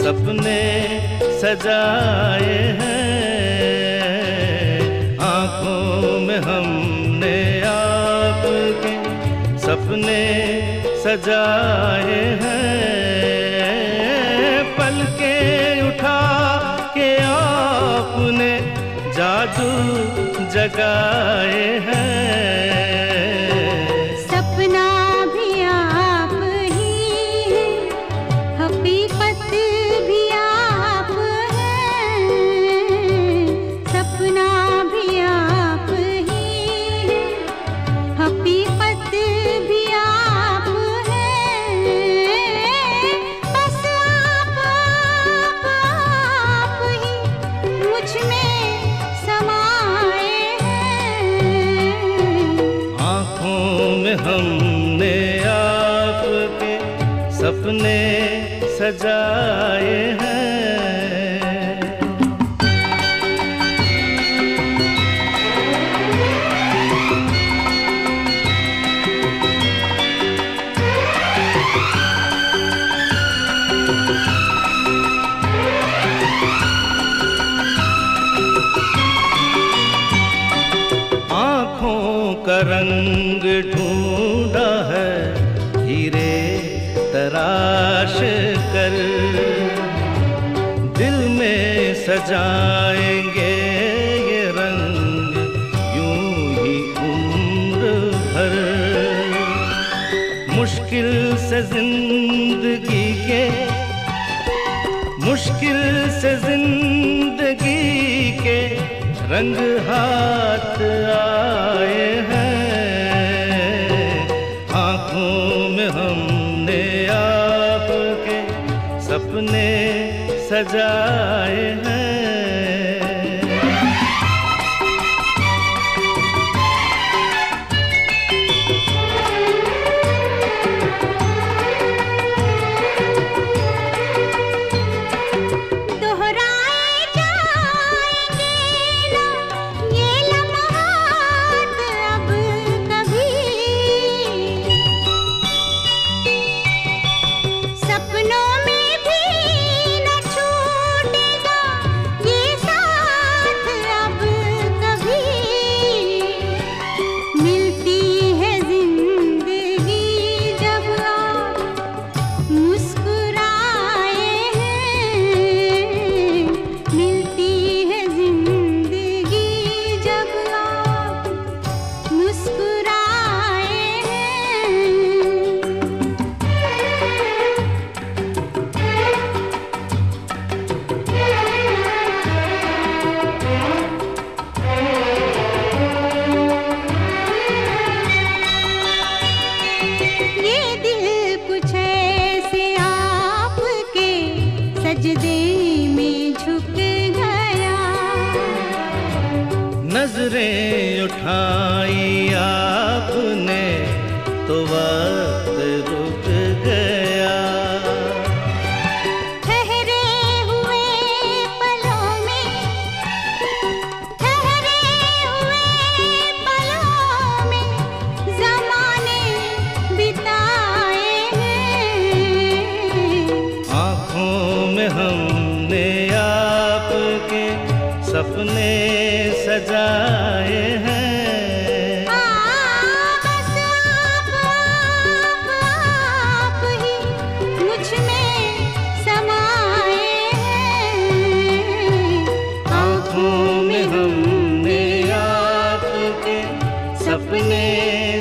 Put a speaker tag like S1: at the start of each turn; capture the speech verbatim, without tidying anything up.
S1: सपने सजाए हैं, आँखों में हमने आपके सपने सजाए हैं। पलकें उठा के आपने जादू जगाए हैं।
S2: सपना भी आप ही है, हकीकत भी आप है। सपना भी आप ही है, हकीकत भी आप है। बस आप आप आप ही मुझ में समाए हैं।
S1: आँखों में हमने आपके सपने सजाए हैं। आँखों का रंग ढूंढा है हीरे तराश कर, दिल में सजाएंगे ये रंग यूं ही उम्र भर। मुश्किल से जिंदगी के मुश्किल से जिंदगी के रंग हाथ आए हैं। आँखों में हमने आपके सपने सजाए हैं। नजरें उठाई आपने तो वक्त रुक गया।
S2: ठहरे हुए पलों में ठहरे हुए पलों में ज़माने बिताए हैं।
S1: आँखों में हमने आपके सपने सजाए हैं।
S2: बस आप आप आप ही मुझ में समाए हैं।
S1: आँखों में हमने आपके सपने